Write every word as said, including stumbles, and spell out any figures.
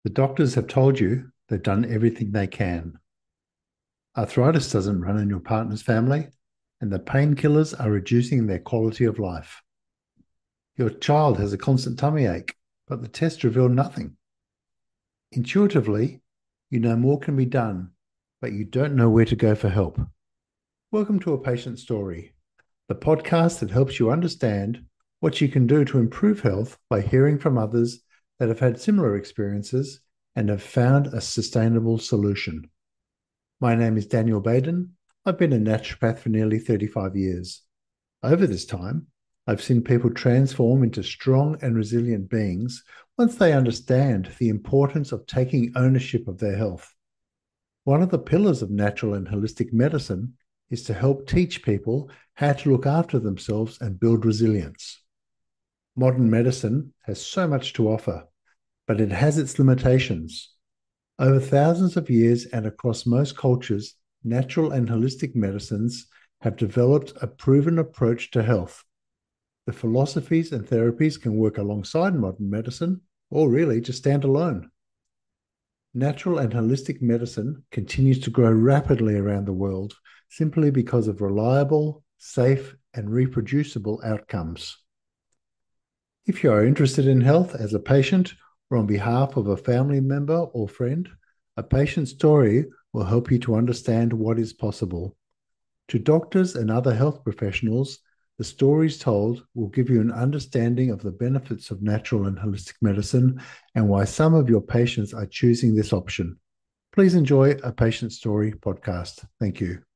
The doctors have told you they've done everything they can. Arthritis doesn't run in your partner's family, and the painkillers are reducing their quality of life. Your child has a constant tummy ache, but the tests reveal nothing. Intuitively, you know more can be done, but you don't know where to go for help. Welcome to A Patient Story, the podcast that helps you understand what you can do to improve health by hearing from others that have had similar experiences and have found a sustainable solution. My name is Daniel Baden. I've been a naturopath for nearly thirty-five years. Over this time, I've seen people transform into strong and resilient beings once they understand the importance of taking ownership of their health. One of the pillars of natural and holistic medicine is to help teach people how to look after themselves and build resilience. Modern medicine has so much to offer, but it has its limitations. Over thousands of years and across most cultures, natural and holistic medicines have developed a proven approach to health. The philosophies and therapies can work alongside modern medicine, or really just stand alone. Natural and holistic medicine continues to grow rapidly around the world simply because of reliable, safe, and reproducible outcomes. If you are interested in health as a patient or on behalf of a family member or friend, A Patient Story will help you to understand what is possible. To doctors and other health professionals, the stories told will give you an understanding of the benefits of natural and holistic medicine and why some of your patients are choosing this option. Please enjoy A Patient Story podcast. Thank you.